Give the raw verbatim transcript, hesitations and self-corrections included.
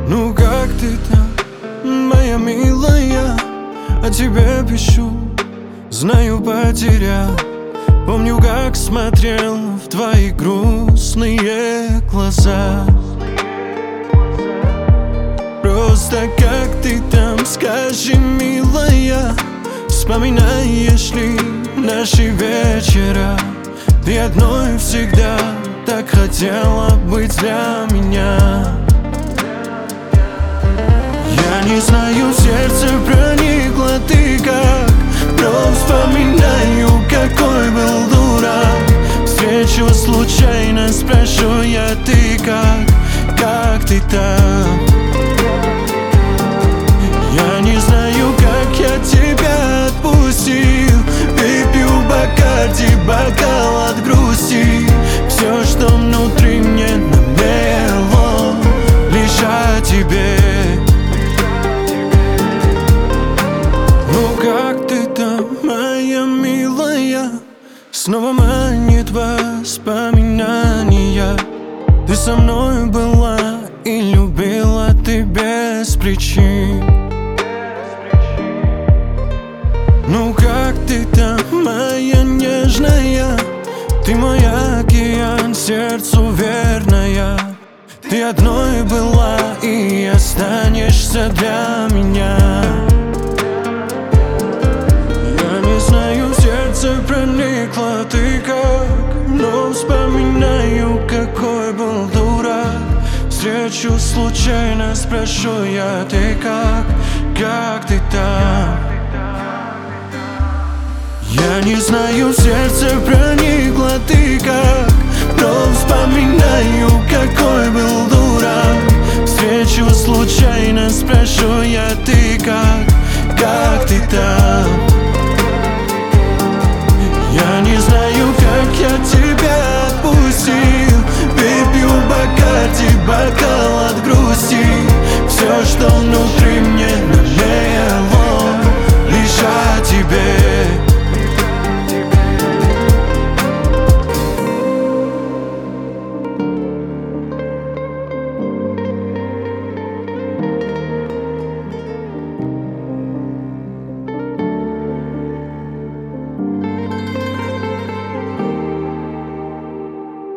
Ну как ты там, моя милая? О тебе пишу, знаю, потерял. Помню, как смотрел в твои грустные глаза. Просто как ты там, скажи, милая, вспоминаешь ли наши вечера? Ты одной всегда так хотела быть для меня. Я не знаю, в сердце проникла ты как, но вспоминаю, какой был дурак. Встречу случайно, спрошу я, ты как, как ты там? Я не знаю, как я тебя отпустил. Выпью Бакарди, бокал от грусти. Все, что внутри мне намело, лишь о тебе. Ну как ты там, моя милая? Снова манит воспоминания. Ты со мной была и любила ты без причин. Ну как ты там, моя нежная? Ты мой океан, сердцу верная. Ты одной была и останешься для меня. Я не знаю, в сердце проникла ты как, но вспоминаю, какой был дурак. Встречу случайно, спрошу я, ты как, как ты там? Я не знаю, в сердце проникла ты как, но вспоминаю, какой